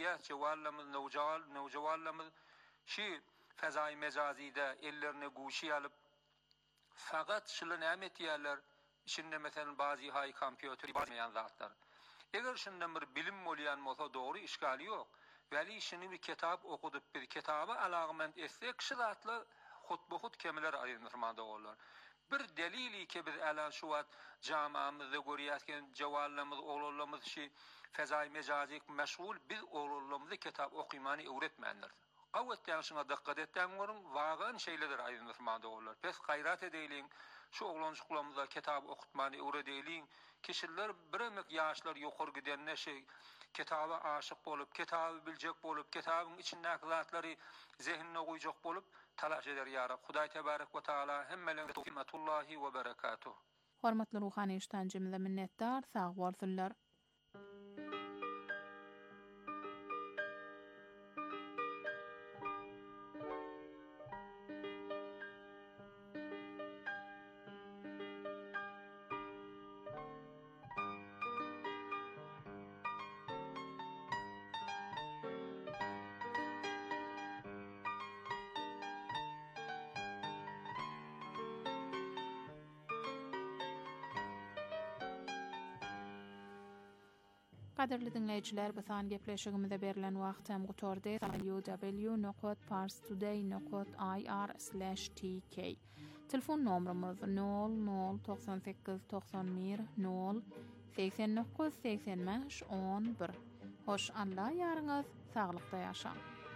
zürriyet cevallamız, nevcevallamız şi fezai mecazide ellerine guşi alıp fakat şılı nämet ýerler içinde mesela bazı hay kompýuter bazmayan zatlar. Eger şundan bir bilim bolýan bolsa dogry işgali ýok. Weli işini bir kitap okudup bir kitaba alagment etsek şu zatlar hutbuhut kemiler aýdyrmanda bollar. Bir delili ki biz alan şu wagt jamamyzda görýärken jawallarymyz, oglanlarymyz şi fezai mecazik meşgul biz oglanlarymyzy kitap okymany öwretmändir. Gawatdan şuna dikkat etden görün, wagan şeýledir aýdyrmanda bollar. Pes gaýrat edeýin, şu oglanjyklarymyza kitap okutmany öwredeýin. Kişiler biremek ýaşlar ýokary gidenne şey kitaba aşyk bolup, kitabı biljek bolup, kitabın içindäki zatlary zehnine goýjak bolup talaş eder ýa Rab. Hudaý tebarek we taala hemmelerine tawfiqatullahi we berekatuh. Hormatly ruhany iştancymyza minnetdar, sag bolsunlar. Kaderli dinleyijiler, bu san gepleşigimizde berilen wagt hem gutordy. www.parstoday.ir/tk. Telefon nomrumuz 0098 91 0 89 85 11. Hoş anla ýaryňyz saglykda ýaşa.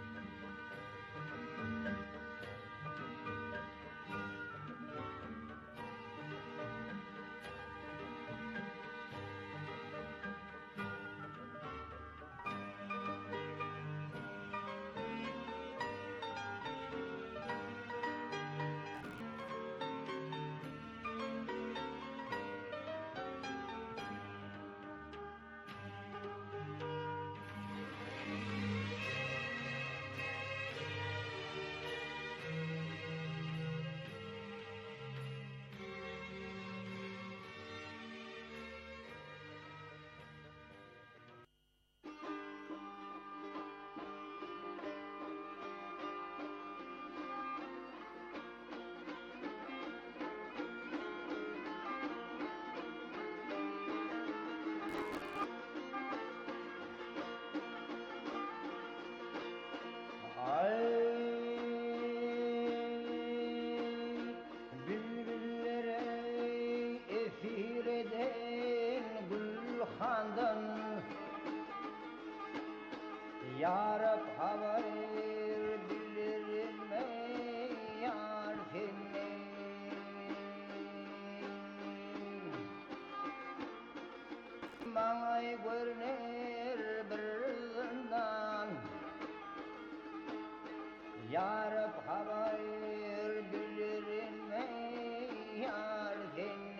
Ya Rab haber bildirme yar seni. Bana görünür bir zindan. Ya Rab haber bildirme yar seni.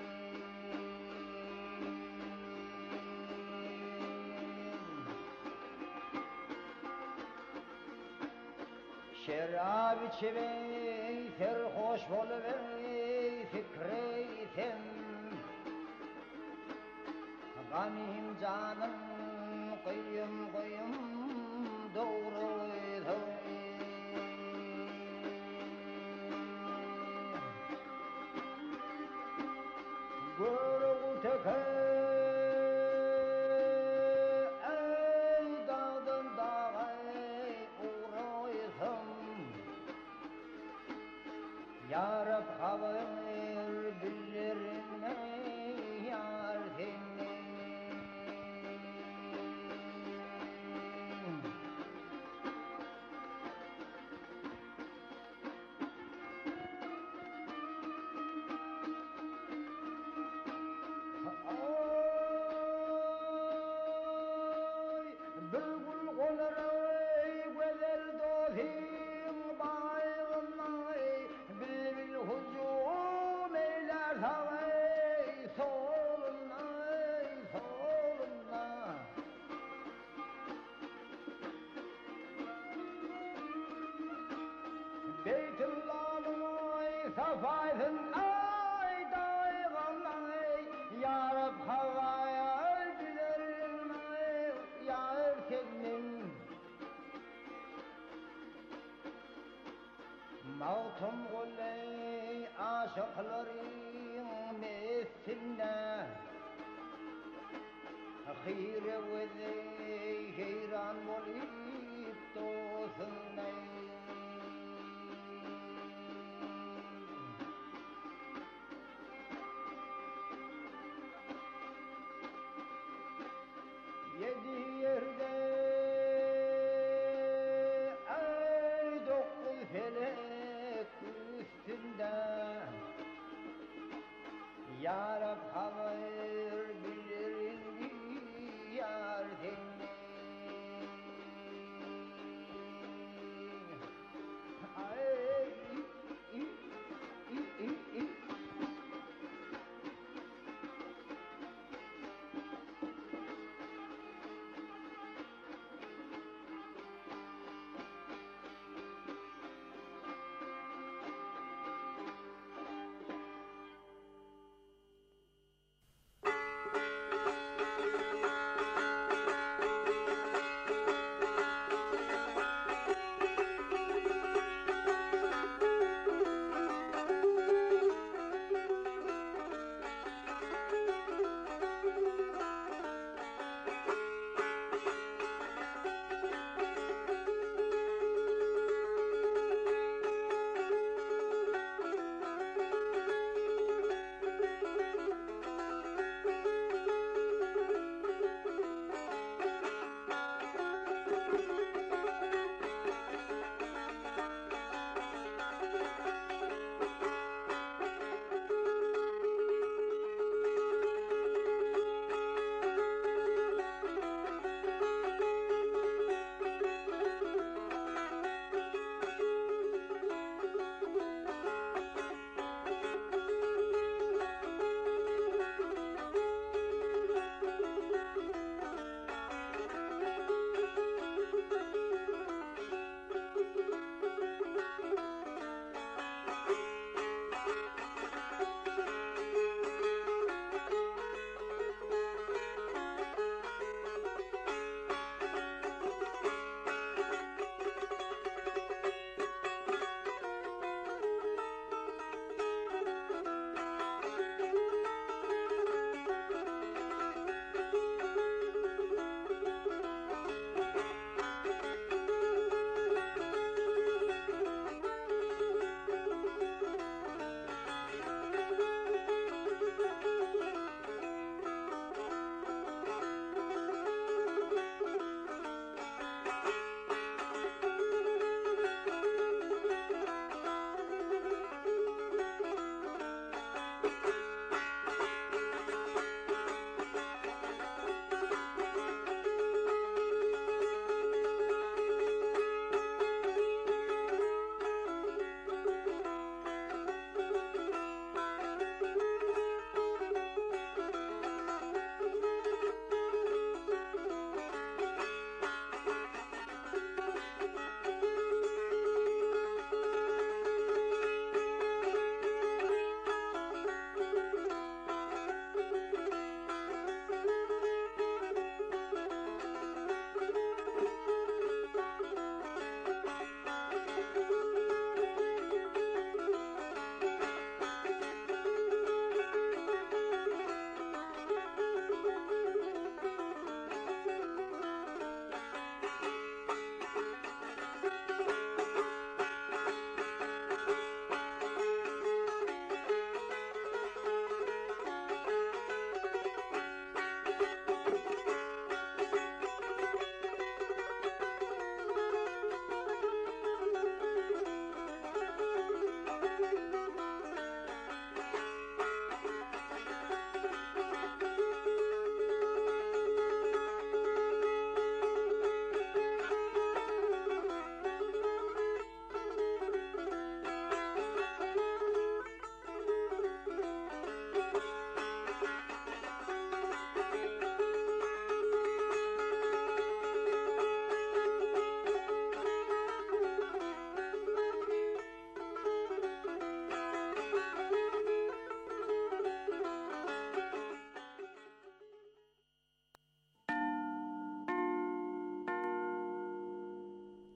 Şerab içime serhoş oluver fikreytim. Gamim canım kıyım doğruydu. Görü teker Ya Rab haber bildirme yar seni. Oy bülbül konar güzel dohim baygınay bil hücum eyler havay soluna Beytullah'ın safaydın ay dayğanay Ya Rab havaya dilerim ay ya erkeğim Altın oley aşıkların mescinde Hayre ve heyran olup dostunay Yedi yerde ay dokuz felek üstünde Ya Rab haber bilirin yar seni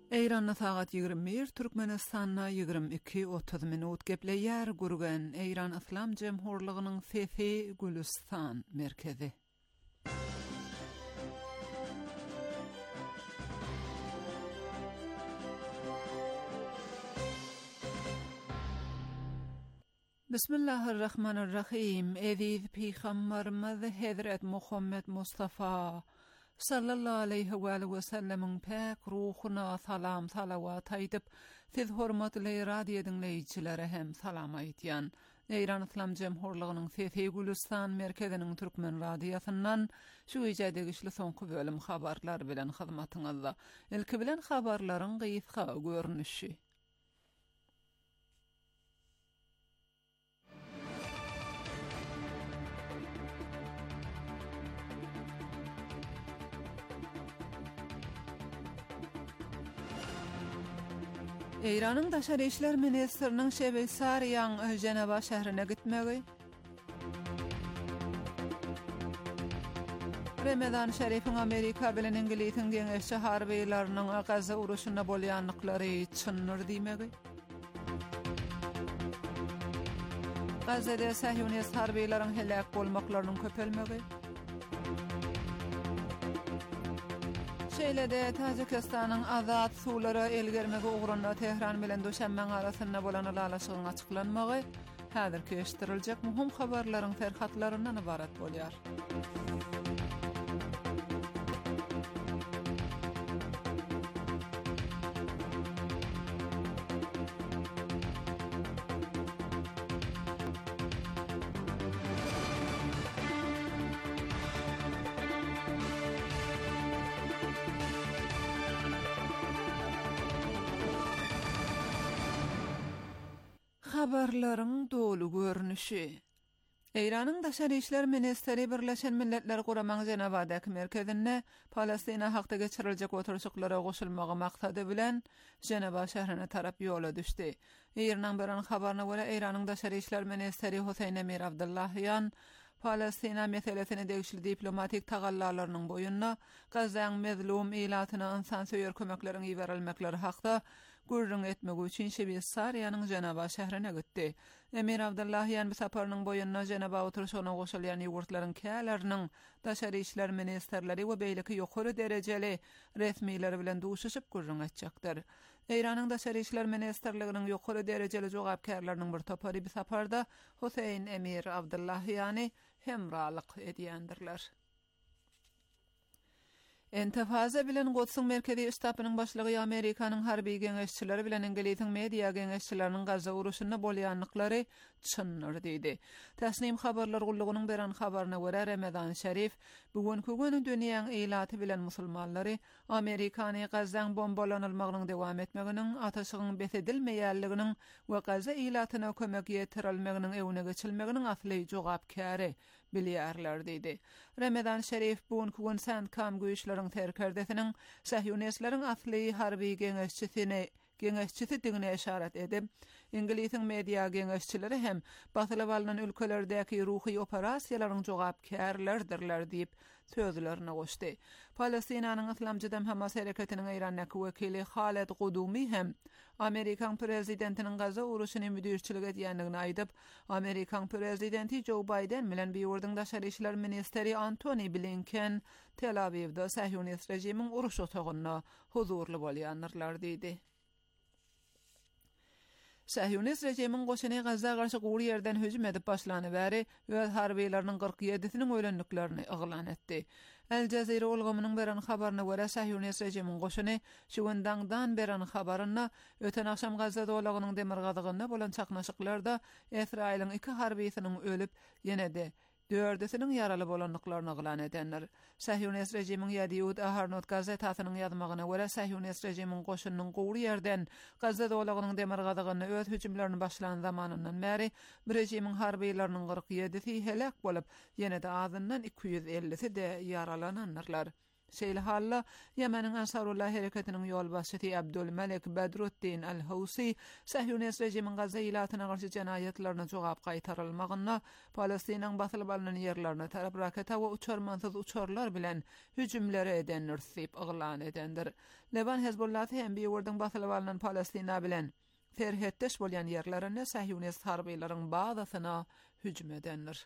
Eýranda sagat 21, Türkmenistanda 22:30 minut gepleýär gurgan Eýran Islam Jemhurlygynyň Fefe Gülistan merkezi. Bismillahirrahmanirrahim. Eziz Peygamberimiz Hazret Muhammed Mustafa sallallahu aleyhi ve sellem'in pek ruhuna salam salavat aýdyp, siz hormatly radio dinleýiçilere hem salam aýtýan. Eýran Islam Jemhurlygynyň Fefe Gülistan merkeziniň türkmen radiosundan şu ýerde işli soňky bölüm habarlar bilen hyzmatyňyzda. Ilki bilen habarlaryň gysga görnüşi. Eýranyň Daşary işler ministriniň Şeýsariýan Ceneva şäherine gitmegi, Ramazan Şerifiň Amerika bilen Inglisiň geňeşçi harbylarynyň Gaza uruşuna bolýanlyklary çynnyr diýmegi, Gazada Sahyonist harbylaryň helak bolmaklarynyň köpelmegi, Şeýlede Tajikistanyň azat suwlara elgermegi ugrunda Tehran bilen Döşenmeň arasynda bolan alaşygyň açyklanmagy häzirki eşitiriljek muhim habarlaryň ferhatlaryndan ibarat bolýar. Habarlaryň dolu görnüşi. Eýranyň Daşary işler ministri Birleşen Milletler Guramaň Cenevadaky merkezinde Palestina hakda geçiriljek oturuşyklara goşulmagy maksady bilen Ceneva şäherine tarap ýola düşdi. Eýranyň beran habaryna görä Eýranyň Daşary işler ministri Husayn Emir Abdullahian Palestina meselesini degişli diplomatik tagallalarynyň boýunna Gazaň mezlum ilatyna insan söýür kömekleriň iberilmekleri hakda gurrun etmegi üçin Şeýsariýanyň Ceneva şäherine gitdi. Emir Abdullahian bu saparynyň boýunna Ceneva oturuşyna goşulýan ýurtlaryň kälerini Daşary işler ministerleri we beýleki ýokary derejeli resmiler bilen duşuşyp gurrun etjekdir. Eýranyň Daşary işler ministerliginiň ýokary derejeli jogapkärläriniň bir topary bu saparda Husayn Emir Abdullahiany hemralyk edýändirler. Entafaza bilen Gotsyň merkezi üstapynyň başlygy Amerikanyň harby geňeşçileri bilen Inglisiň media geňeşçileriniň Gaza uruşyna bolýanlyklary çynnyr diýdi. Täsnim habarlar gullugynyň beran habaryna görä Ramazan Şerif bugünkü güni dünýäň eýlaty bilen musulmanlary Amerikany Gazaň bombalanylmagynyň dowam etmeginiň, ataşygyň besedilmeýänliginiň we Gaza eýlatyna kömek ýetirilmeginiň ewne geçilmeginiň asly jogapkary bilýärler diýdi. Ramazan Şerif bugünkü gün Sandkam güýçleriň terkerdesiniň Sahyonistlaryň asly harby geňeşçisi diňine işaret edip, Inglisiň media geňeşçileri hem batyly balynan ülkelerdäki ruhy operasiýalaryň jogapkärlerdirler diýip sözlerini goşdy. Palestinanyň Islamjy Hamas hereketiniň Eýrandaky wekili Khaled Gudumy hem Amerikan prezidentiniň Gaza uruşyny müdirçilik edýändigini aýdyp, Amerikan prezidenti Joe Biden bilen biýurdyň Daşary işler ministeri Antony Blinken Tel Avivda Sahyonist rejimiň uruş otagyna huzurly bolýanlar diýdi. Sahyonist rejimiň goşuny Gaza garşy gowy ýerden hüjüm edip başlany bäri öz harbylarynyň 47-siniň ölenliklerini iglan etdi. El Jazeera ulgamynyň beran habaryna görä Sahyonist rejimiň goşuny şu gündäňdan beran habaryna öten akşam Gaza dowlagynyň demirgadygyna bolan çaknaşyklarda Israýlyň 2 harbysiniň ölüp ýene-de 4-siniň yaraly bolanlyklaryny iglan edenler. Sahyonist rejimiň Ýediýut Aharnot gazetasynyň ýazmagyna görä Sahyonist rejimiň goşunynyň gowy ýerden Gaza dowlagynyň demirgadygyna öz hüjümlerini başlan zamanyndan bäri bir rejimiň harbylarynyň 47-si helak bolup, ýene-de azyndan 250-si de yaralananlar. Şeýle halla Yemenin Ansarullah hereketiniň ýol başçysy Abdulmalik Badruddin al-Housi Sahyonist rejimiň Gaza ilatyna garşy jenayetlerine jogap gaýtarylmagyna, Palestiniň basylyp alynan ýerlerine tarap raketa we uçarmansyz uçarlar bilen hüjümlere edenler diýip yglan edendir. Leban Hezbollahy hem bir ýerden basylyp alynan Palestina bilen terhetdeş bolýan ýerlerine Sahyonist harbylaryň bazasyna hüjüm edenler.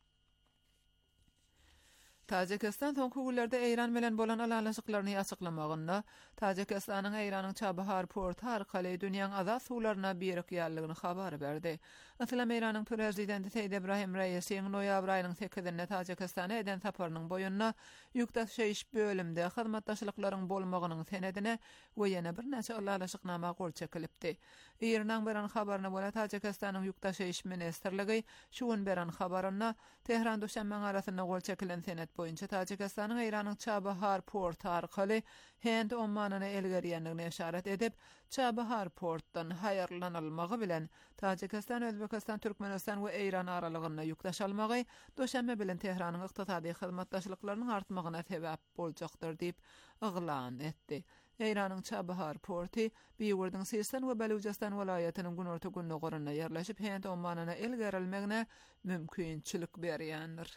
Tajikistan soňky günlerde Eýran bilen bolan alalaşyklaryny açyklamagyna, Tajikistanyň Eýranyň Çabahar porty arkaly dünýäň azat suwlaryna birik ýarlygyny habar berdi. Aslam Eýranyň prezidenti Seýid Ibrahim Raýesyň noýabr aýynyň 8-inde Tajikistana eden saparynyň boýunna ýükdaşyş bölümde hyzmatdaşlyklaryň bolmagynyň senedine we ýene bir näçe alalaşyknama gol çekilipdi. Eýranyň beran habaryna bola Tajikistanyň ýükdaşyş ministrligi şu gün beran habaryna Tehran döşenmeň arasynda gol çekilen senet boýunça Tajikistanyň Eýranyň Çabahar porty arkaly Hind ommanyny elgerýänligine işaret edip, Çabahar portdan haýarlanylmagy bilen Tajikistan, Özbekistan, Türkmenistan we Eýran aralygyna ýükdaşalmagy döşenme bilen Tehranyň ykdysady hyzmatdaşlyklarynyň artmagyna sebäp boljakdyr diýip yglan etdi. Eýranyň Çabahar porty Biýurdyň Sistan we Baluchistan welaýatynyň günorta günnügoruna ýerleşip Hind ommanyna elgerilmegine mümkinçilik berýändir.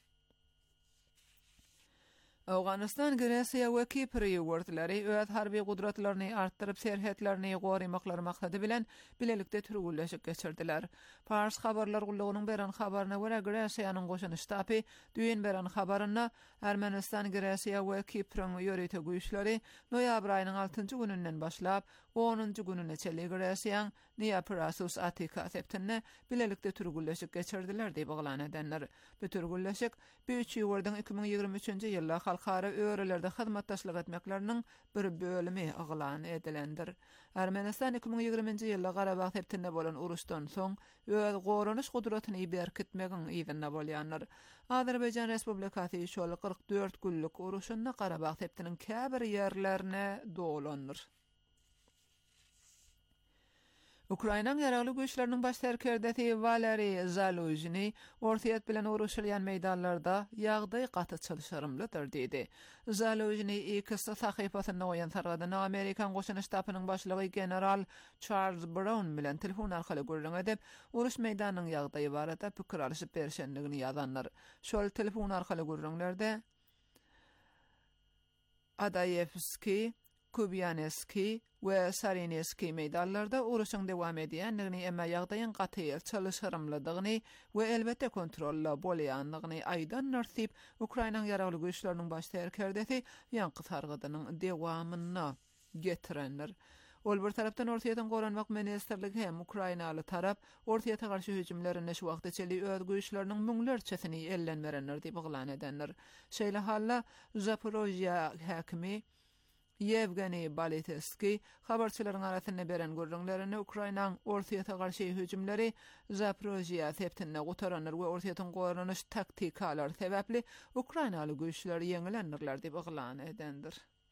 Awganistan, Gresiýa we Kipr ýurtları öz harby gudratlaryny artdyryp serhetlerini gorymaklary maksady bilen bilelikde türgülleşik geçirdiler. Fars habarlar gullugynyň beran habaryna görä Gresiýanyň goşuny ştaby düýün beran habaryna Ermenistan, Gresiýa we Kiprň ýörete güýçleri noýabr aýynyň 6-njy gününden başlap 10-njy gününe çeli Gresiýanyň Niyaprasus Atika septinde bilelikde türgülleşik geçirdiler diýip yglan edenler. Bu türgülleşik büyük ýurdyň 2023-nji ýylda halkara öýrelerde hyzmatdaşlyk etmekleriniň bir bölümi yglan edilendir. Ermenistan 2020-nji ýylda Garabag septinde bolan uruşdan soň öz gorunuş gudratyny berkitmegiň ýerine bolýanlar. Azerbaýjan Respublikasy şol 44 günlük uruşunda Garabag septiniň käbir ýerlerine dolandyr. Ukrainaň ýaragly güýçleriniň baş serkerdesi Valeriy Zaluzhny ortaýat bilen uruşylýan meýdanlarda ýagdaý gaty çalyşarymlydyr diýdi. Zaluzhny X sahypasyna oýan sargadyna Amerikan goşuny ştabynyň başlygy general Charles Brown bilen telefon arkaly görüň edip, uruş meýdanynyň ýagdaýy barada pikir alyşyp berişendigini ýazanlar. Şol telefon arkaly görüňlerde Adayevski, Kubyaneski we Sarineski meýdanlarda uruşyň dowam edýändigini, emma ýagdaýyň gaty çalyşarymlydygyny we elbetde kontrolla bolýanlygyny aýdan närsip Ukrainaň ýaragly güýçleriniň baş serkerdesi ýanky sargadynyň dowamyna getirenler. Ol bir tarapdan ortaýadan goranmak ministrligi hem Ukrainaly tarap ortaýata garşy hüjümlerine şu wagtda çeli öz güýçleriniň müňlerçesini ellenmerenler diýip yglan edenler. Şeýle halla Zaporojýa häkimi Yevgeniy Baliteski habarçylaryň arasynda beren görüňlerini Ukrainaň ortaýata garşy hüjümleri Zaporojýa septinde gutaranlar we ortaýadan goranyş taktikalary sebäpli Ukrainaly güýçler ýeňilendirler diýip yglan edendir.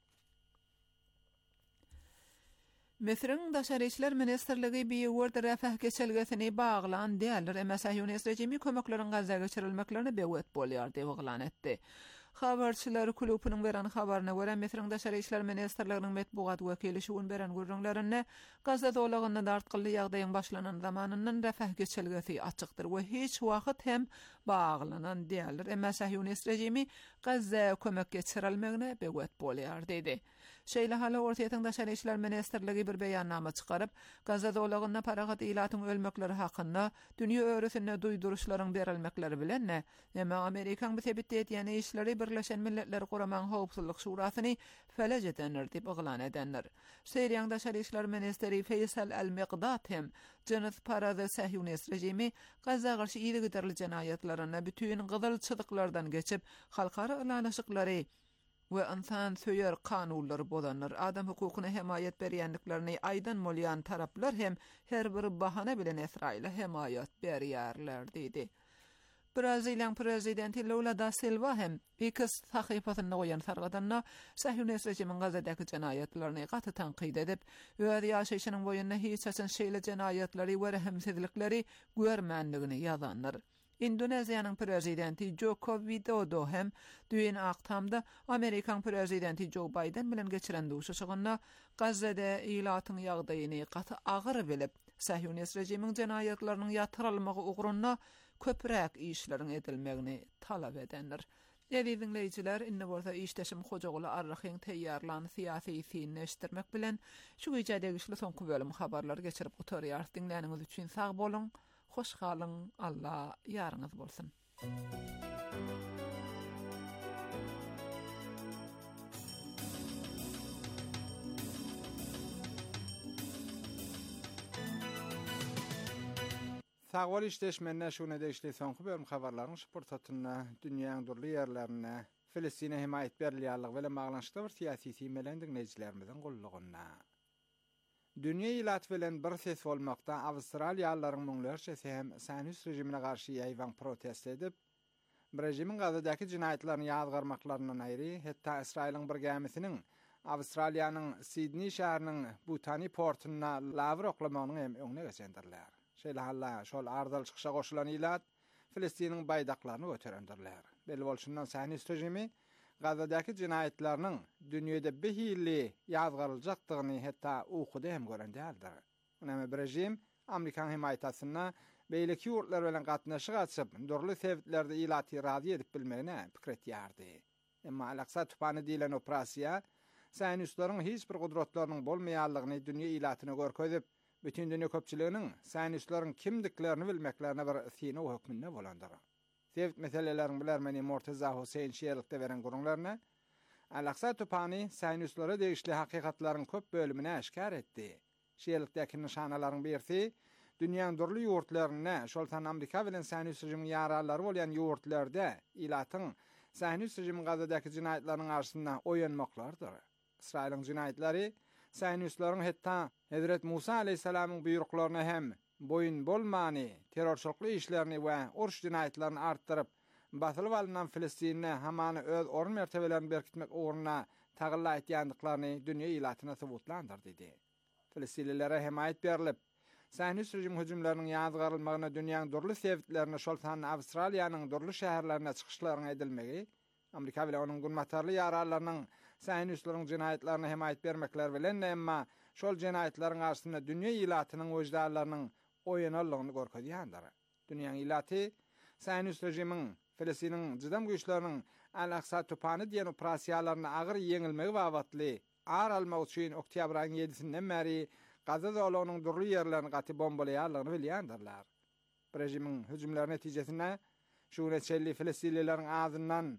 Mesir'in Daşary işler ministrligi bir ýerde refah geçelgesini baglan diýerler, emma Sahyonist rejimi kömekleriň Gaza geçirilmeklerine bewet bolýar diýip yglan etdi. Habarçylar klubynyň beran habaryna görä Mesir'in Daşary işler ministrliginiň metbuat wekili şu gün beran görüňlerini Gaza dolagyny dartgyly ýagdaýyň başlanan zamanyndan refah geçelgesi açykdyr we hiç wagt hem baglanan diýerler, emma Sahyonist rejimi Gaza kömek geçirilmegine bewet bolýar diýdi. Şeýle hala ortaýatyň Daşary işler ministrligi bir beýannama çykaryp, Gaza dolagyna paragat ilatyň ölmekleri hakynda dünýä öwresine duýduruşlaryň berilmekleri bilen emma Amerikan bu sebitde etýän işleri Birleşen Milletler Guramaň Howpsuzlyk Şurasyny felej edenler diýip yglan edenler. Syriýanyň Daşary işler ministri Faysal al-Miqdad hem Janyt Parada Sahyonist rejimi Gaza garşy ýygydarly jenaýatlaryna bütün gyzyl çydyklardan geçip halkara alaşyklary we insan söýer kanunlary bolanlar, adam hukukyna hemayet berýänliklerini aýdan bolýan taraplar hem her bir bahana bilen Israila hemayet berýärler diýdi. Brazilian prezidenti Lula da Silva hem X sahypasyna goýan sargadanna Sahyonist rejimiň Gazadaky jenaýatlaryny gaty tanqid edip, öz ýaşaýyşynyň boýundan hiç açan şeýle jenaýatlary we rahimsizlikleri görmänligini ýazanlar. Indoneziýanyň prezidenti Joko Widodo hem düýün akşamda Amerikan prezidenti Joe Biden bilen geçiren duşuşygyna Gazze'de ilatyň ýagdaýyny gaty agyr bilip, Sahyonist rejimiň jenaýatlarynyň ýatyrylmagy ugrunda köpräk işleriň edilmegini talap edenler. Ýa-da dinleýijiler, inne bolsa işdeşim hojagyly arrahyň teýýarlany syýasy sinleşdirmek bilen şu ýerde güçli soňky bölüm habarlar geçirip oturýar. Dinläniňiz üçin sag bolun. Hoş kalın, Allah yarınız bolsun. Sagwal işleşmenne şuna da işle soňky bölüm habarlaryň şportatyna dünýäň durly ýerlerine Filistine himayet berliýärligi bilen baglanşykda bir syýasy meýlen dinleýijilerimiziň gullugyna. Dünýä ilat bilen bir ses bolmakda Awstraliýalylaryň müňlerçesi hem Sahyonist rejimine garşy ýaýwan protest edip, rejimiň Gazadaky jinaýatlaryny ýazgarmaklarynyň aýry, hetda Israýlyň bir gemisiniň Awstraliýanyň Sydney şäheriniň Butani portyna lawer oklamagyny hem öňüne geçendirler. Şeýle şol ardal çykyşa goşulan ilat Filistiniň baýdaklaryny göterendirler. Belli bolşundan Sahyonist rejimi Gazadaky jinaýatlarynyň dünýede behili ýazgaryljakdygyny hetda ukuda hem gören däldir. Näme bir rejim Amerikan himayatysyna beýleki ýurtlar bilen gatnaşyk açyp, durly sebäplerde ilaty razy edip bilmegine pikir etýärdi. Emma Al-Aqsa tupany diýilen operasiýa Sahyonistlaryň hiç bir gudratlarynyň bolmaýanlygyny dünýä ilatyna görkezip, bütün dünýä köpçiliginiň Sahyonistlaryň kimdiklerini bilmeklerine bir sine hökmünde bolandyr. Sevit meselelerini bilermeni Mortaza Hüseyin şeýerlikde beren gurunlaryna Al-Aqsa tupany Sahyonistlara degişli hakykatlaryň köp bölümini aşkar etdi. Şeýerlikdäki nişanalaryň birisi dünýäň durly ýurtlaryna, şoltan Amerika bilen Sahyonist rejimiň ýaralary bolýan ýurtlarda ilatyň Sahyonist rejimiň Gazadaky jinaýatlarynyň arşyna oýanmaklardyr. Israýlyň jinaýatlary Sahyonistlaryň hetda Hazrat Musa aleyhissalamyň buýruklaryna hem boyun bolmany, terrorçylykly işlerini we uruş jinaýatlaryny artdyryp, batylyp alynan Filistinne hamany öz orun mertebelerini berkitmek ugruna tagylla etýändiklaryny dünýä ilatyna subutlandyrdy dedi. Filistinlilere himayet berilip, Sahyonist rejim hüjümleriniň ýazgarylmagyna dünýäň durly sebäplerini şoltan Awstraliýanyň durly şäherlerine çykyşlaryň edilmegi, Amerika bilen onuň gurmatarly ýaralarynyň Sahyonistlaryň jinaýatlaryna himayet bermekler bilen emma şol jinaýatlaryň arşyna dünýä ilatynyň wejdanlarynyň oýanalygyny görkezýändir. Dünýäň ilaty Sahyonist rejimiň Filistiniň jydam güýçleriniň Al-Aqsa tupany diýen operasiýalaryny agyr ýeňilmegi wagtly ar almak üçin oktýabryň 7-sinden bäri Gazada olunyň durly ýerlerini gaty bombalaýarlygyny bilýändirler. Rejimiň hüjümleri netijesinde şu neçeli Filistinlileriň azyndan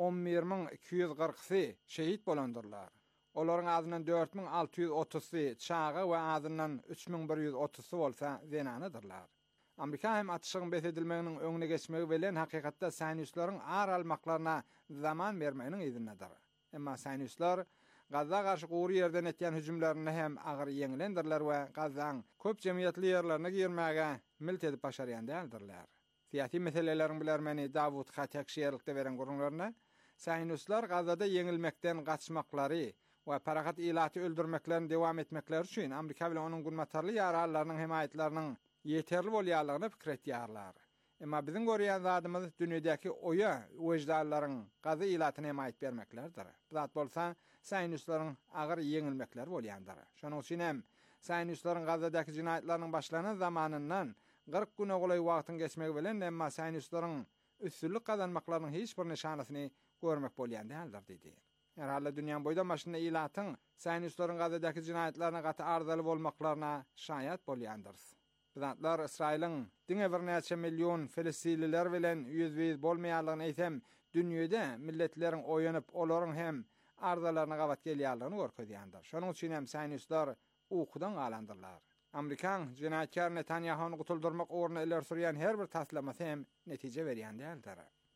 11.240-sy şehit bolandyrlar. Olaryň azyndan 4.630-sy çağa we azyndan 3.130-sy bolsa zenanydyrlar. Amerika hem atışygyň besedilmeginiň öňüne geçmegi bilen hakykatda Sahyonistlaryň ar almaklaryna zaman bermeginiň izinedir. Emma Sahyonistlar Gazza garşy gowy ýerden etýän hüjümlerini hem agyr ýeňilendirler we Gazzaň köp jemgyýetli ýerlerine girmäge milt edip başarýan däldirler. Syýasy meseleleriň bilermeni Davud Hatak şeýerlikde beren gurunlaryna Sahyonistlar Gazzada ýeňilmekden gaçmaklary we paragat ilaty öldürmeklerini dewam etmekleri üçin Amerika bilen onuň gurmatarly ýaralarynyň himayetleriniň ýeterli bolýanlygyny pikir etýärler. Emma biziň görýän zadymyz dünýädäki oýa wejdanlaryň Gazza ilatyna himayet bermeklerdir. Zat bolsa Sahyonistlaryň agyr ýeňilmekleri bolýandyr. Şonuň üçin hem Sahyonistlaryň Gazzadaky jinaýatlarynyň başlanan zamanyndan 40 güne golay wagtyň geçmegi bilen emma Sahyonistlaryň üstünlük kazanmaklarynyň hiç bir nişanasyny görmek bolýan däldir dedi. Herhalde dünýäň boýda maşyna ilatyň Sahyonistlaryň Gazzadaky jinaýatlaryna gaty ardaly bolmaklaryna şaýat bolýandyr. Bizatlar Israýlyň diňe bir näçe million Filistinliler bilen ýüzbeýiz bolmaýanlygyny eýsem, dünýede milletleriň oýanyp olaryň hem ardalaryna gabat gelýärligini görkezýändir. Şonuň üçin hem Sahyonistlar ukudan galandyrlar. Amerikan jinaýatkar Netanyahuny gutuldurmak ugruna iler sürýän her bir taslamasy hem netije berýän däldir.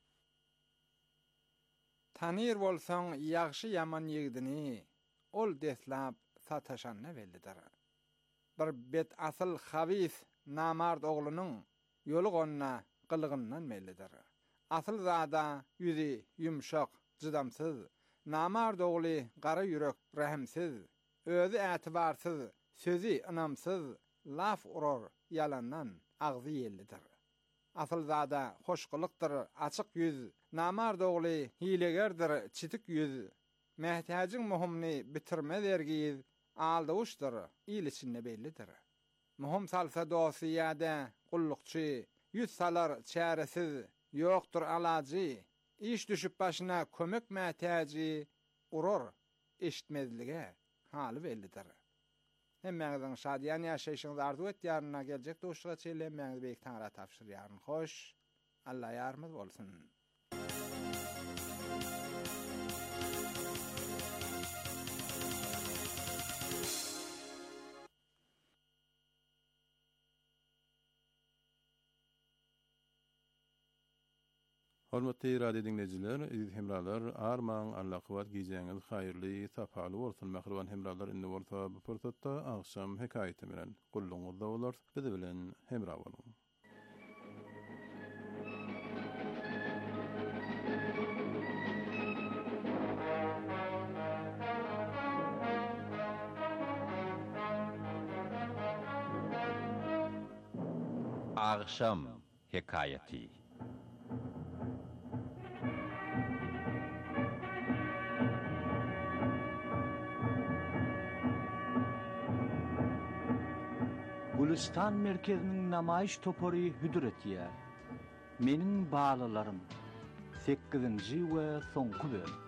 Tanir bolsaň ýagşy ýaman ýigdini, ol deslap sataşanna bellidir. Bir bet asıl habis namard oglunyň ýolu gonna gylgyndan bellidir. Asıl zada ýüzi ýumşak, jydamsyz, namard ogly gara ýürek, rahimsiz, özü ätibarsyz, sözi ynamsyz, laf urur, yalandan agzy ýellidir. Asılzada hoşgulykdyr, açyk yüz, namar dogly, hilegerdir, çitik yüz. Mehtiyacın muhumni bitirmez ergiz, aldawuşdyr, il içinde bellidir. Muhum salsa dosiyada, qullukçy, yüz salar çaresiz, yoktur alacı, iş düşüp başına kömek mehtiyacı, urur, eşitmezlige, halı bellidir. Hemmeňiziň şadyan ýaşaýyşyňyzy arzu etýärine geljek doşluğa çeýlenmeňizi beýik taňra tapşyrýaryn. Hoş, Allah ýarmyz bolsun. Hormatly radio dinleyijiler, hemralar, armaň Allah kowat giýjeňiz haýyrly, sapaly bolsun. Mähruban hemralar indi bolsa bu pursatda agşam hekaýeti bilen gulluňyzda bolar. Biz bilen hemra boluň. Agşam hekaýeti. Gülistan merkezinin namayiş topory hüdür etýär. Meniň bağlılarım 8-nji we soňky bölüm.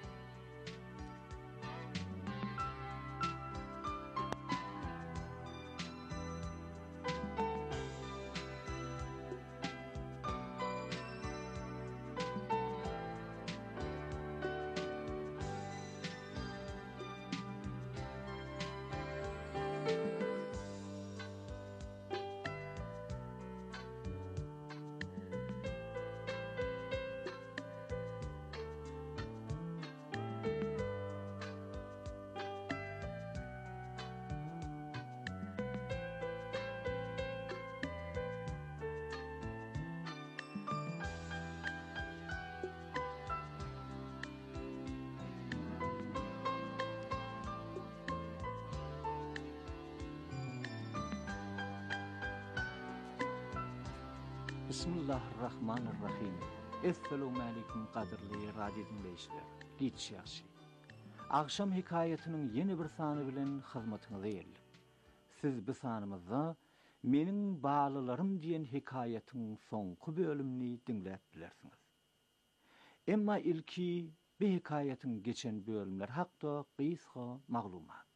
Bismillahirrahmanirrahim. Esselamu alaykum qadirli radio dinleyijiler. Giç ýaşy. Agşam hekaýetiniň ýeni bir sany bilen hyzmatyňyza geldik. Siz bu sanymyzda meniň bağlılarım diýen hekaýetiň soňky bölümini dinläp bilersiňiz. Emma ilki bu hekaýetiň geçen bölümler hakda gysga maglumat.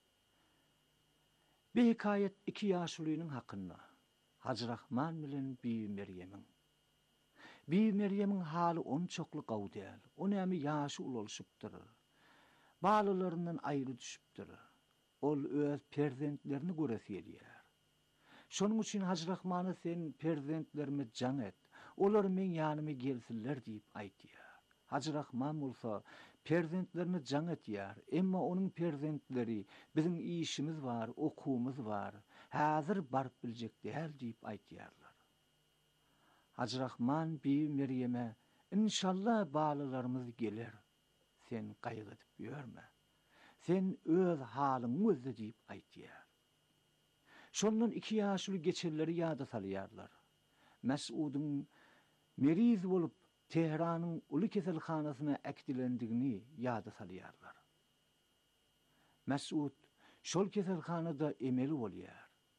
Bu hekaýet 2 ýaşlynyň hakynda. Hacı Rahman bilen Bibi Meryem'in. Bibi Meryem'in haly onçokly gaw däl. O näme ýaşy ulanyşypdyr. Balylaryndan aýry düşüpdir. Ol öz perzentlerini göreselýär. Şonuň üçin Hacı Rahmana sen perzentlerime jan et. Olar men ýanyma gelsinler diýip aýtýar. Hacı Rahman bolsa perzentlerini jan etýär. Emma onuň perzentleri biziň işimiz var, okuwumuz var. Häzir barıp biljek däl diýip aýtýarlar. Hacı Rahman Bibi Meryem'e inşallah balylarymyz gelir. Sen gaýgydyp ýörme. Sen öz halyň özde diýip aýtýar. Şondan 2 ýaşly geçerleri ýada salýarlar. Mes'udun meriz bolup Tehranyň uly keselhanasyna äkdilendigini ýada salýarlar. Mes'ud şol keselhanada emeli bolýar.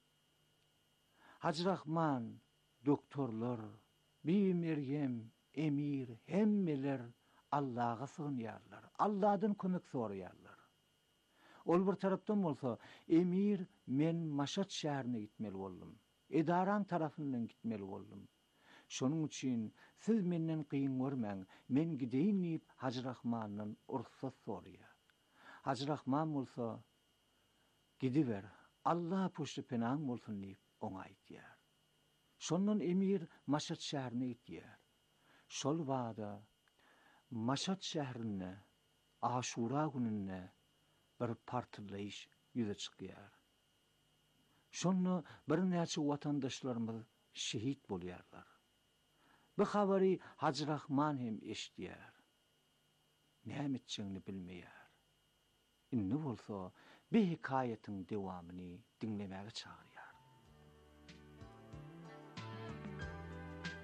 Hacı Rahman, doktorlar, Bibi Meryem, emir, hemmeler Allah'a sığınýarlar. Allah'dan kömek soraýarlar. Ol bir tarapdan bolsa, emir, men Maşat şäherine gitmeli boldum. Edaran tarafından gitmeli boldum. Şonuň üçin siz menden kıyın görmäň, men gideýin diýip Hacı Rahmandan ursat soraýar. Hacı Rahman bolsa, gidiver, Allah puşty penaň bolsun diýip oňa aýtýar. Şondan emir Maşat şäherine gitýär. Şol wagda Maşat şäherine Aşura gününe bir partylaýyş ýüze çykýar. Şonu bir näçe watandaşlarymyz şehit bolýarlar. Bu habary Hacı Rahman hem eşitýär. Näme etjegini bilmeýär. Indi bolsa bu hekaýetiň dewamyny dinlemäge çagyrýar.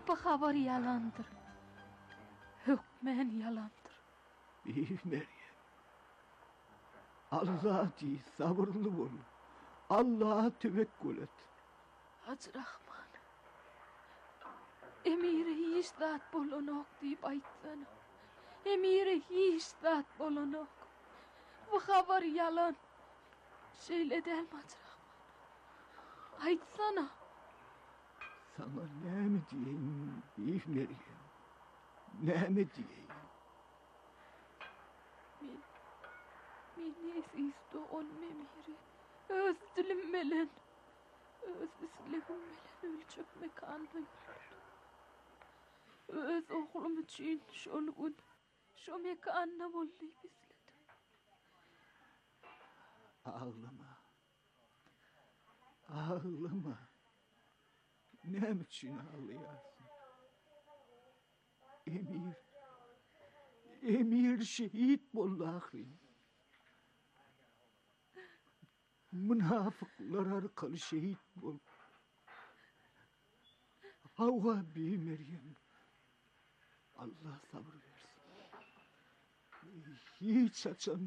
Bu haber yalandır. Hükmen yalandır. Bir Meryem. Allah di sabırlı ol. Allah'a tevekkül et. Hacı Rahman. Emire hiç zat bolonok deyip aytsana. Emire hiç zat bolonok. Bu haber yalan. Şöyle değil mi Hacı Rahman? Aytsana. Sana ne mi diyeyim bir Meryem? Ne mi diyeyim? Men neyse ol memiri. Öz dilim melen. Öz islegim melen ölçüp mekanlı yurdu. Öz oğlum için şol gün şu mekanına bolli bizledim. Ağlama. Ağlama. Ne için ağlıyorsun? Emir şehit boldu ahrin. Münafıklar arkalı şehit bol. Havva bir Meryem. Allah sabır versin. Hiç açan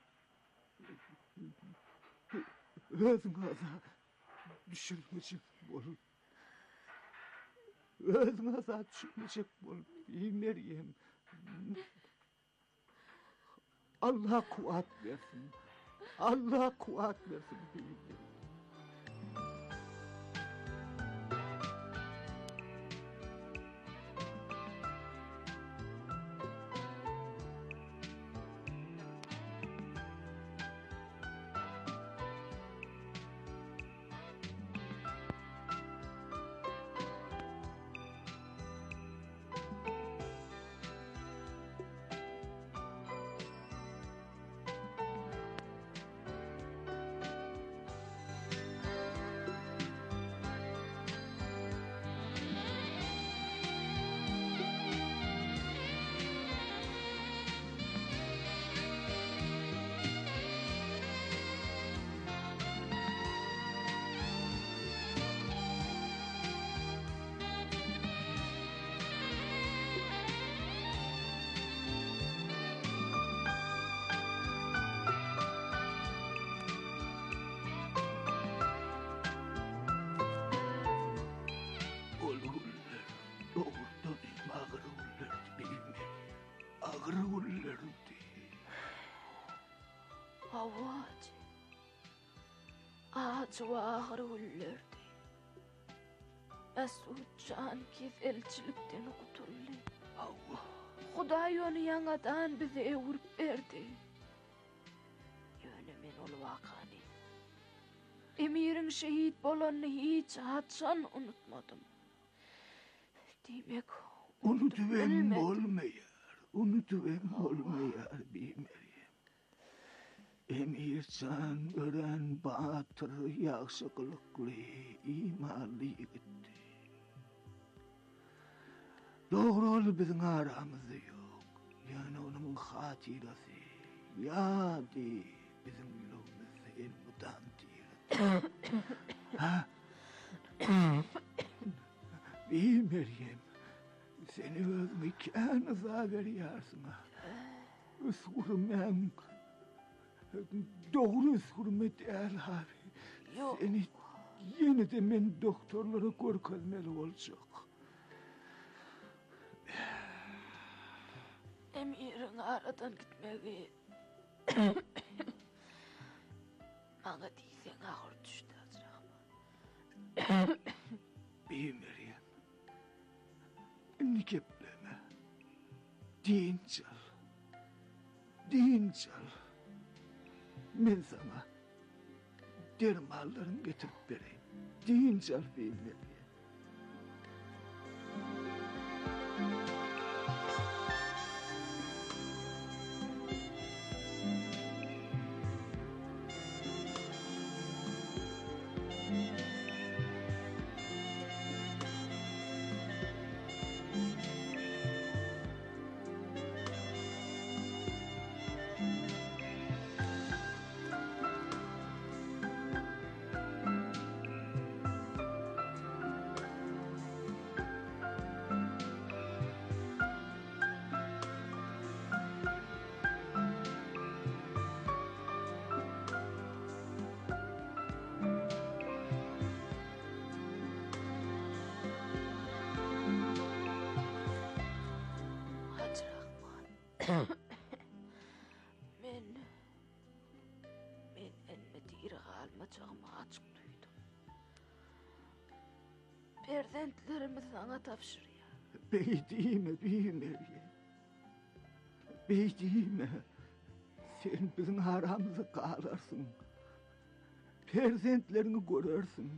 özüne düşürmeyecek bol. Özüne düşürmeyecek bol. Bir Meryem. Allah kuvvet versin. Allah kuvvet versin. Bir Meryem. Havacı. Ağacı ve ağrı ullerdi. Mesut can kiz elçilikten kutuldu. Allah. Huday onu yanadan bize evurip verdi. Yönü men ol vakani. Emirin şehit bolanını hiç haçan unutmadım. Demek Unutuverem olmayar. Unutuverem olmayar bir Meryem. Emircan ören batır yakşıklıklı imanlı gitti. Doğru ol bizim aramızda yok. Yani onun hatirası ya di bizim yolumuzda el mudan değil. Ha? Bir Meryem, seni öz mekanıza veriyorsun ha. Iskurmen, doğru hürmet el abi. Yok. Seni yine de men doktorlara görkezmeli olacak. Emirin aradan gitmeyi bana diysen ağır düştü Hacı Rahman. Bir Meryem, nikepleme, din çal, din çal. Ben sana dermallarını getirip vereyim. Din çal bir Meryem. Men elme diri kalmacağıma açık duydum. Perzentlerimi sana tapşırıyor. Beydime Meryem. Beydime. Sen bizim haramızı kalarsın. Perzentlerini görürsün.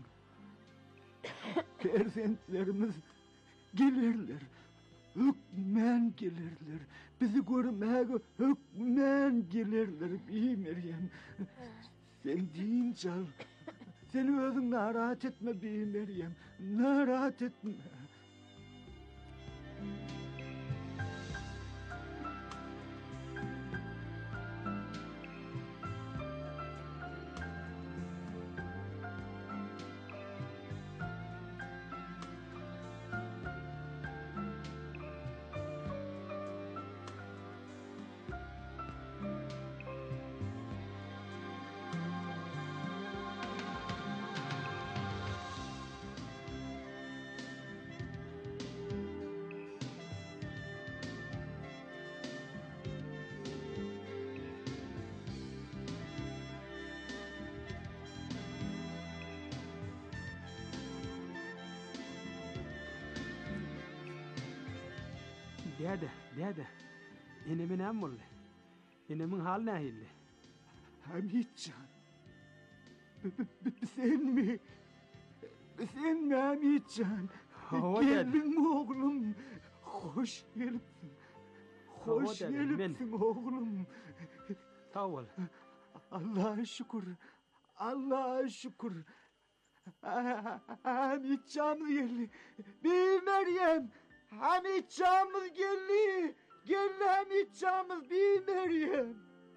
Perzentlerimiz gelirler. Hükmen gelirler. Bizi görmeye hükmen gelirler Meryem. Sen din çal. Seni özün narahat etme Meryem. Narahat etme. Dede. Enemin hem oldu. Enemin hal ne hilli? Hamitcan. Sen mi? Sen mi Hamitcan? Geldin mi oğlum? Hoş gelipsin. Hoş gelipsin oğlum. Sağ ol. Allah'a şükür. Allah'a şükür. Hamitcan'ı geldi. Bir Meryem. Hamitcan'ımız geldi. Geldi Hamitcan'ımız bir Meryem.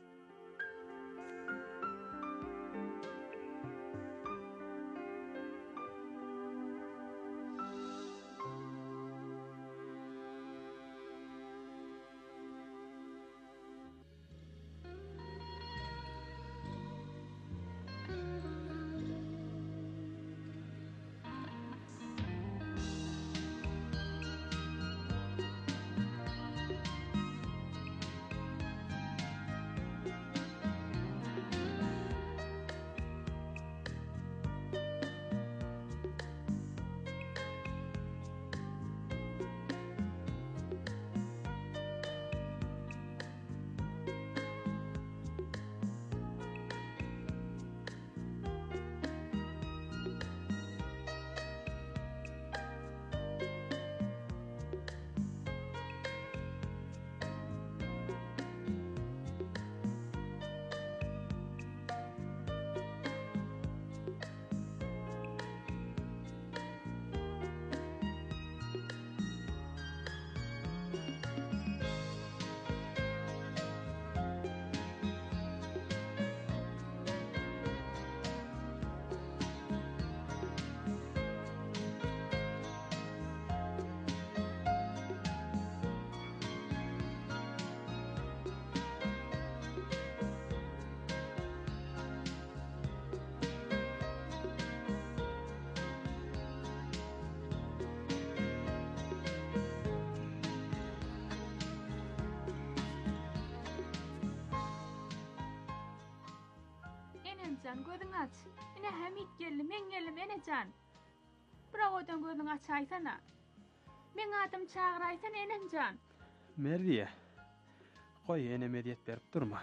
Enecan gözün aç. Ene Hamit geldi, men geldim Enecan. Bırak odan gözün açaysana. Men adım çağıraysan Enecan. Merdiye. Koy eneme ediyet berip durma.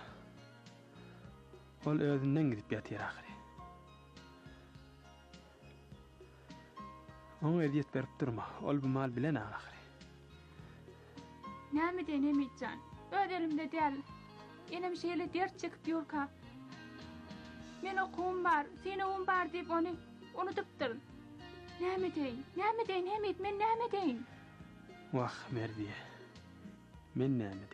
Ol özünden gidip yatır ahiri. Ona ediyet berip durma. Ol bu mal bilen ahiri. Näme deyin Hamidcan? Öz elimde däl. Enem şeýle dert çekip ýurka. Men okum bar, seni okum bar diýip onu unutypdyryn. Näme deyin Hamid, men näme deyin? Wah Merdiye. Men näme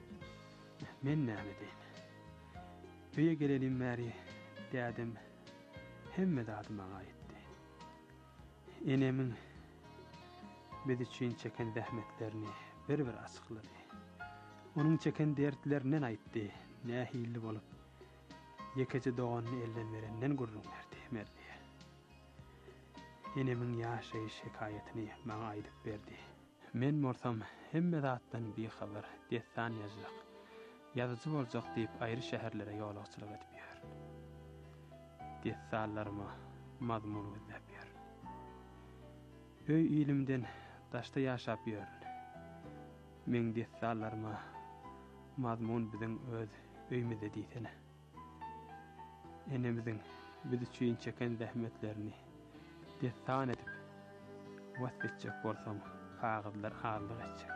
deyin? Öýe gelelim Meri, dädim. Hemme dadım maňa aýtdy. Enemin biz üçin çeken zähmetlerini bir açyklady. Onun çeken dertlerinden aýtdy. Nähili bolup yekece doğanını elden verenden gurrun Merdiye. Enemin ýaşaýyş hekayetini maňa aýdyp berdi. Men morsam hemme zatdan bir habar dessan yazlıq. Yazıcı bolacak deyip ayrı şäherlere ýolagçylyk edip ýör. Dessallarıma mazmun izlep ýör. Öý ilimden daşda ýaşap ýörün. Men dessallarıma mazmun biziň öz öýümizde diýsene. Enemizin biz üçin çeken zähmetlerini dessan edip wasfetjek bolsam kağıtlar ağırlık edecek.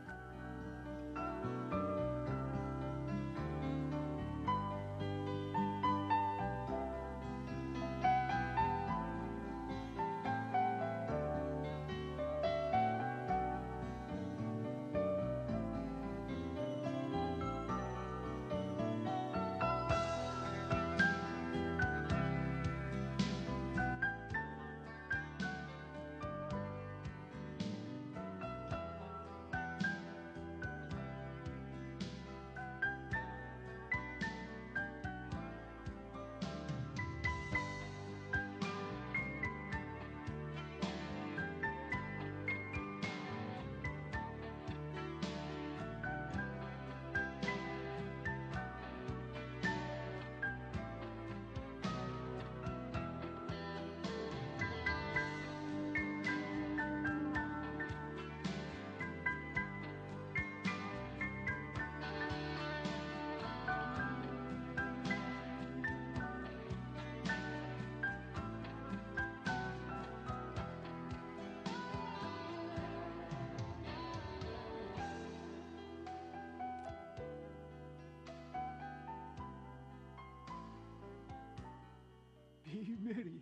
Meryem,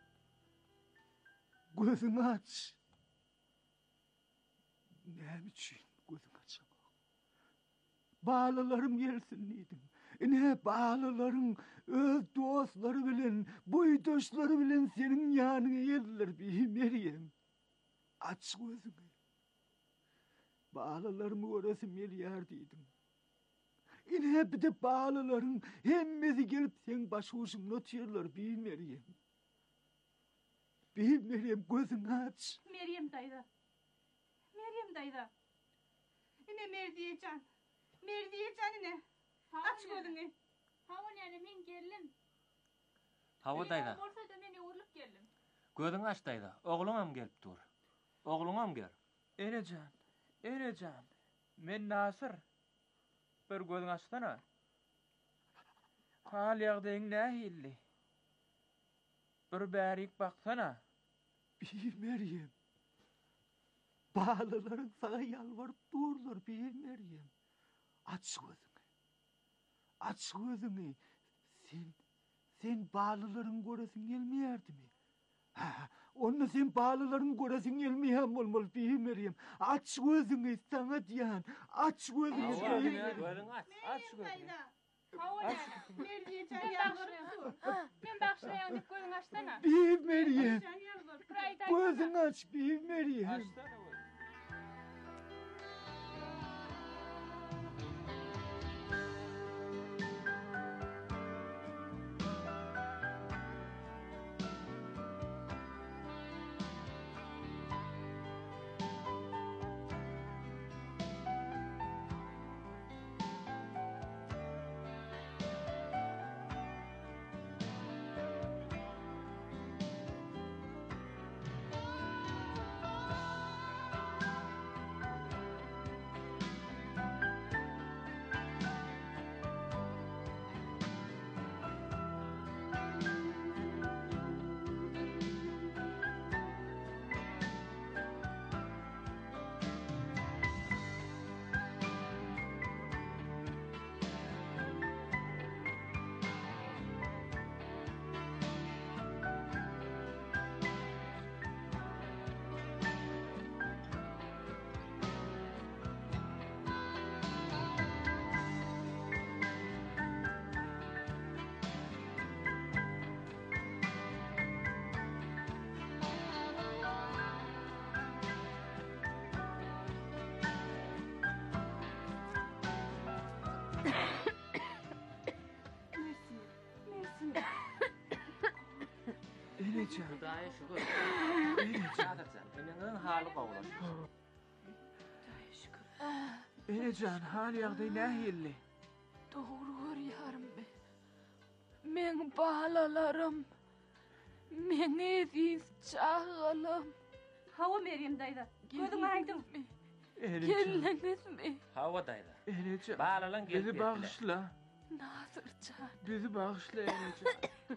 gözünü aç. Ne biçim gözünü açamam? Bağlılarım gelsin dedim. Ne bağlıların öz dostları bilen, boydaşları bilen senin yanına geldiler bir Meryem. Aç gözünü. Bağlılarımı göresim geliyor dedim. Ne bir de bağlıların hemmesi gelip sen başucunu atıyorlar bir Meryem. Bir Meryem gözünü aç. Meryem dayda. Meryem dayda. Ne Merdiyecan. Merdiyecan ne? Aç gözünü. Hava ne men geldim. Hava dayda. Bolsa da men uğurlup geldim. Gözün aç dayda. Oğlunam gelip dur. Oğlunam gel. Enecan. Men Nasır. Bir gözün açsana. Hal ýagdaýyň nähilli? Bir bärik baksana. Bir Meryem. Bağlıların sana yalvarıp dururlar bir Meryem. Aç gözünü. Aç gözünü. Sen bağlıların göresin gelmeyerdi mi? Onu sen bağlıların göresin gelmeyen olmalı bir Meryem. Aç gözünü sana diyen. Aç gözünü. Gözün aç. Aç gözünü. Hava ne? Merdiyecan yalvarıp dur. Men bakşayan dip gözün açsana. Bir Meryem. Gözünü aç bir Meryem. Açsana. Hudaya şükür. Çağırsan, senin halı qavlar. Enecan hal ýagdaý nähilli? Doğru görýärm ben. Men balalarım. Men ediz çağalım. Hawa Meryem daýda. Gözüň aýdyň. Geldiňizmi? Hawa daýda. Enecan. Balalan gelip Bizi bağışla. Nazırcan. Bizi bağışla Enecan.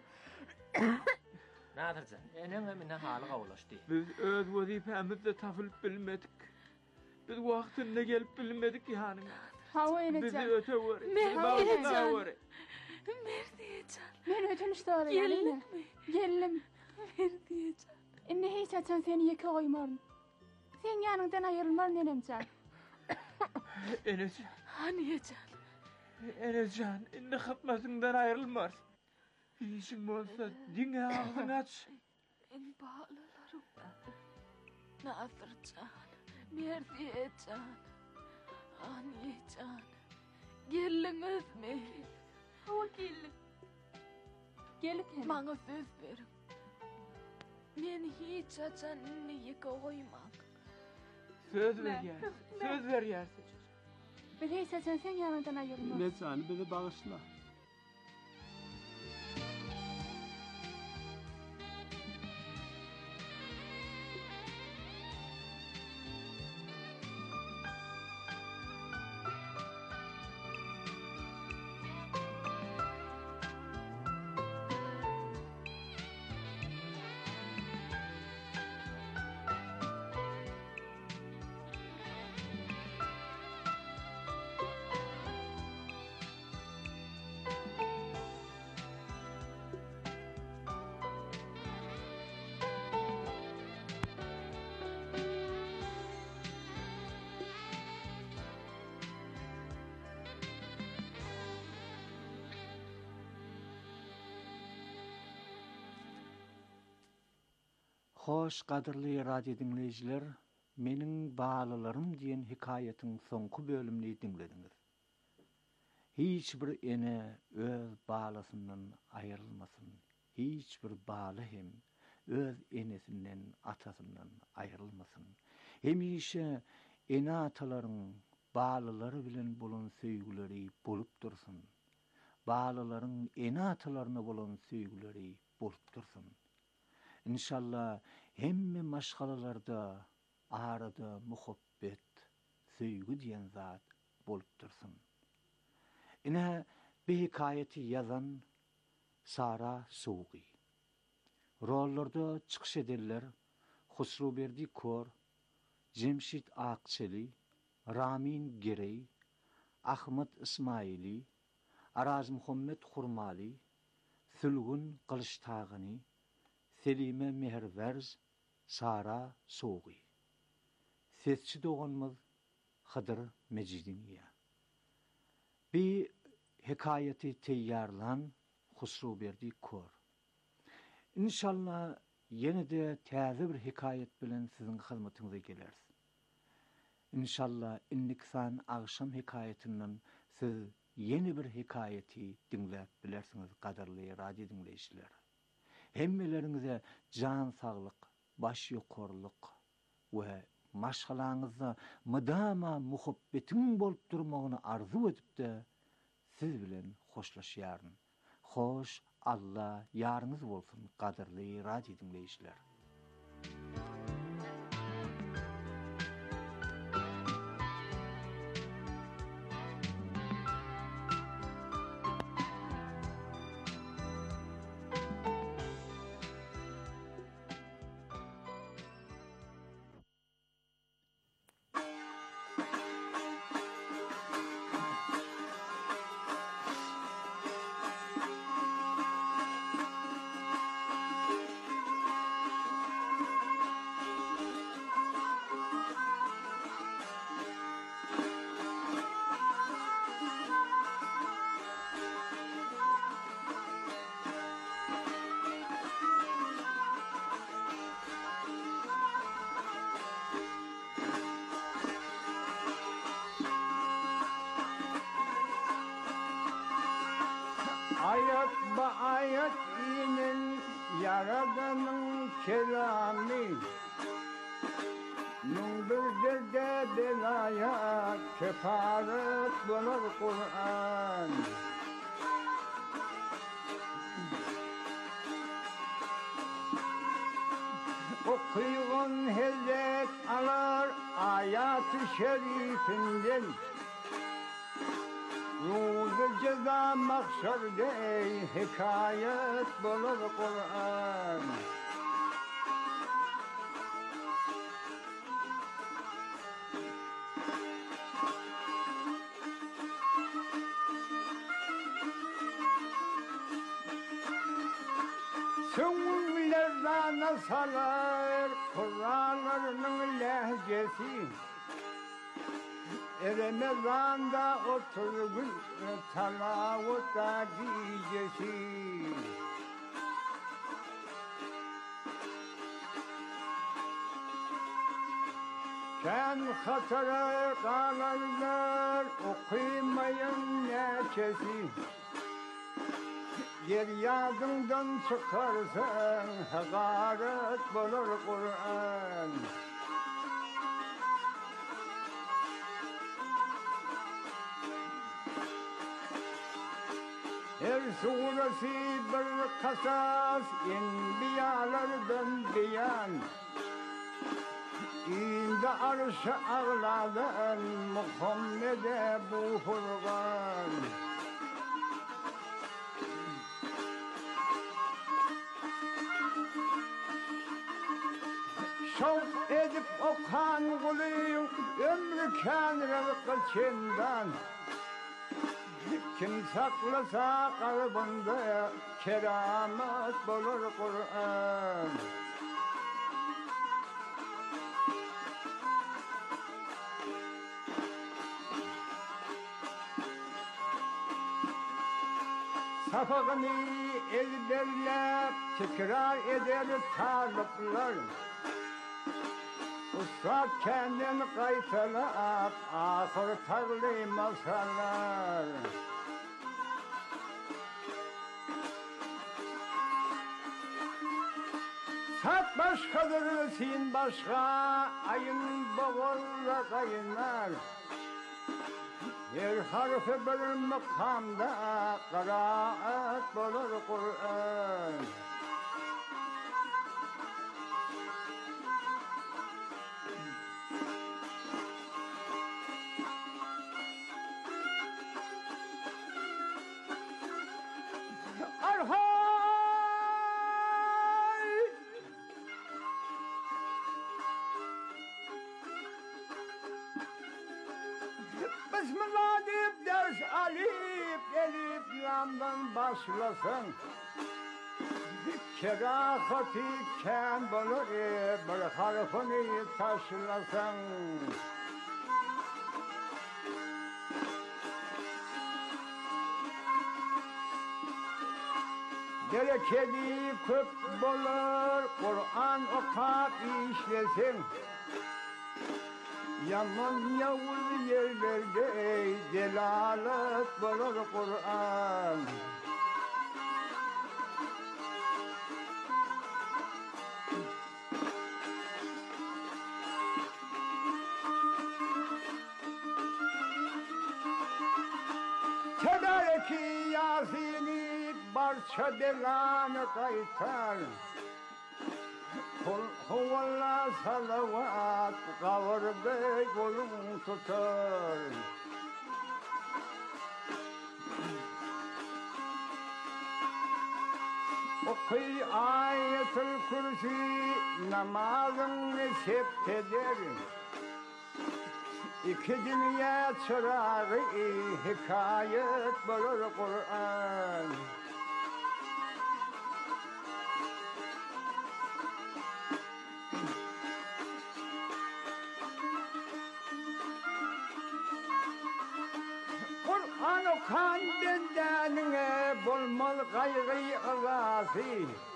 Nazırcan, enem menden haly gawlaşdy. Biz öz wezipemizde tapylyp bilmedik. Biz wagtynda gelip bilmedik ýanyňa. Hawa Enecan. Bizi öte wör. Enecan. Merdiýecan. Men ötünüş dara Gelin. Geldim. Merdiýecan. Inne hiç açan seni yeke koymarım. Sen yanından ayrılmar nenemcan. Enecan. Haniyecan. Enecan, inne hapmasından ayrılmaz. İşin bolsa diňe ağzını aç. Men balalarım. Nazırcan. Merdiýecan. Haniyecan. Geldiňizmi? Hawa geldim. Gelip hem. Maňa söz berin. Men hiç açan inni yeke koymam. Söz berýär. Söz berýärsiň. Ben hiç açan sen yanından ayrılmar. Enecan, bizi bağışla. Hoş gadyrly radio dinleyijiler, meniň balalarym diýen hikaýatyň soňky bölümini dinlediňiz. Hiç bir ene öz balasyndan aýrylmasyn, hiç bir bala hem öz enesinden, atasyndan aýrylmasyn. Hemişe ene atalaryň balalary bilen bolan söýgüleri bolup dursun. Balalaryň ene atalaryna bolan söýgüleri bolup dursun. İnşallah hemme maşgalalarda arada muhabbet, söýgü diýen zat bolup dursun. Ine bir hikaýaty yazan Sara Suği. Rollarda çykyş ederler Husrowberdi Kor, Jemşit Akçeli, Ramin Gerey, Ahmet İsmaili, Araz Muhammed Hurmali, Sülgün Kılıçtağani, Selime Meherverz, Sara Suği. Sesçi doğanmız Hıdır Mecidiniye. Bir hikayeti teyyarlan Husrowberdi Kor. İnşallah yine de täze bir hikayet bilen sizin hyzmatyňyza geleriz. İnşallah inniksan agşam hikayetinden siz yeni bir hikayeti dinläp bilersiňiz gadarly radio dinleyijiler. Hemmeleriňize jan saglyk, baş ýokarlyk we maşgalaňyzda mydama muhabbetiň bolup durmagyny arzu edip de siz bilen hoşlaşýaryn. Hoş Allah ýaryňyz bolsun gadarly radio dinleyijiler. Ayet ba ayet inin Yaradanın kelami Nun bir derde belaya kefaret bulur Kur'an. Okuyun hezet alır ayat-ı şerifinden. Ruzu ceza mahşerde hikayet bulur Kur'an. Süngülerden salar Kur'an'ın lehçesi. Ramazan'da 30 gün talavutta gecesi. Sen hatırı kalırlar okumayın neçesi. Yer yadından çıkarsan hakaret bulur Kur'an. Her suresi bir kasas enbiyalardan beyan. İndi arş-ı ağladan Muhammed'e bu Furkan. Şevk edip okan kuluyum ömrü kânrı kılçından. Kim saklasa kalbinde keramet bulur Kur'an. Safakını ezberlep tekrar eder talipler. Ustad kendini kaytalap ahır tagli masallar. Sat başkadır sin başka, ayın boğulla kaynar. Her harfi bir makamda kıraat bulur Kur'an. Bismillah deyip ders alip elip lamdan başlasın. Kerahati ken bulur bir harfini taşlasın. Bereketi köp bulur Kur'an okap işlesin. Yaman yavuz yerlerde delalet bulur Kur'an. Tebareki Yasin'i barça delanı kaytar. Kul huvallah salavat kavur bey kolum tutar. Okuy ayetul kursi namazını septeder. İki dünya çırağı hikayet bulur Kur'an. Kur'an okan bendenine bulmal gayrı ılası.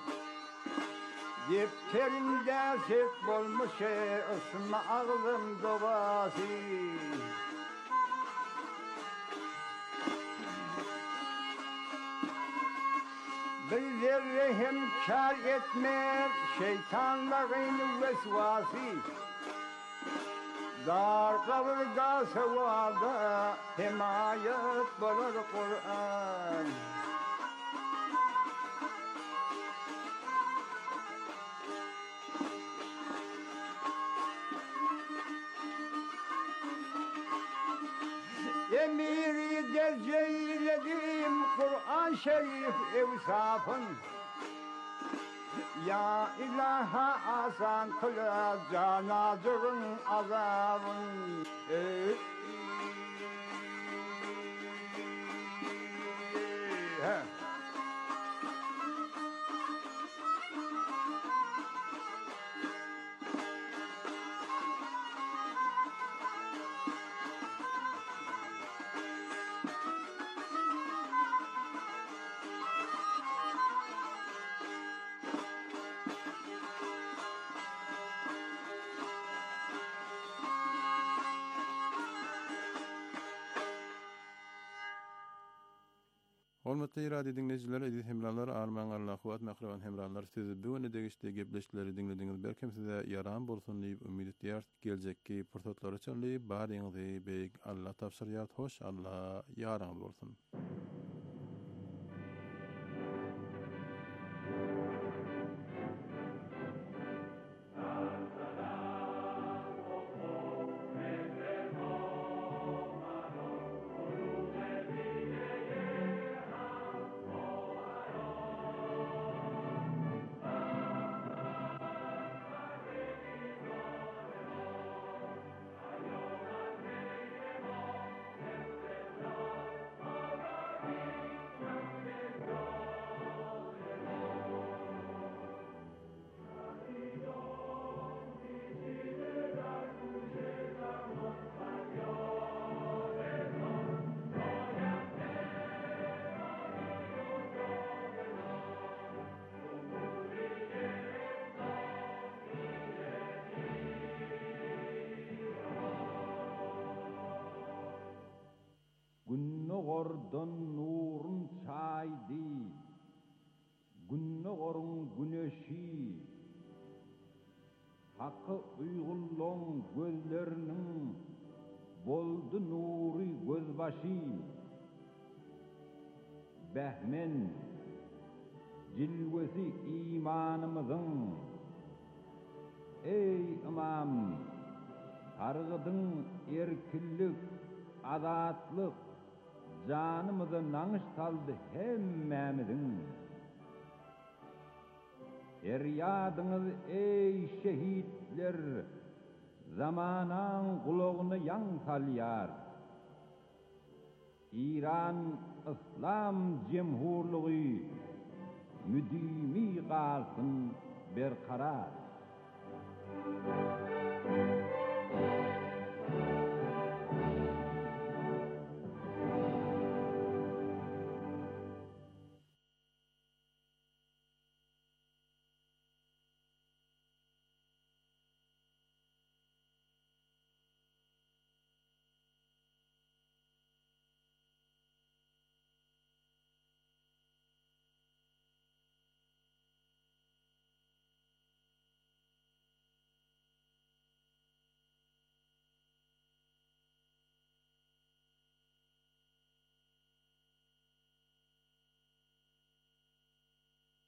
Defterinde set bulmuş ısma ağzım doğası. Bir zerre hem kar etmez şeytanların vesvası. dar kavrga sevada himayet bulur Kur'an. Emiri derceyledim Kur'an Şerif evsafın. Ya ilaha asan kıla canazırın azabın. Hormatly radio dinleyijiler, edit hemralar, arman Allah'uat mahravan hemralar sizi bu öne degişde gepleşleri dinlediğiniz berkem size yaran bolsun diýip ümid etýär. Geljekki pursatlar üçin baryňyzy beýik Allah tapşyrýar. Hoş Allah ýaraňyz bolsun. Günnogordan nurun çaydı, günnogorun güneşi, hakkı uygulluğun gözlerinin boldu nuri gözbaşı, behmen cilvesi imanımızın, ey imam, targıdın erkillik, azatlık, canımızı nanış saldı hemmemizin. Feryadınız ey şehitler, zamanan kulağını yan salyar. İran İslam Cemhurluğu müdimi kalsın berkarar.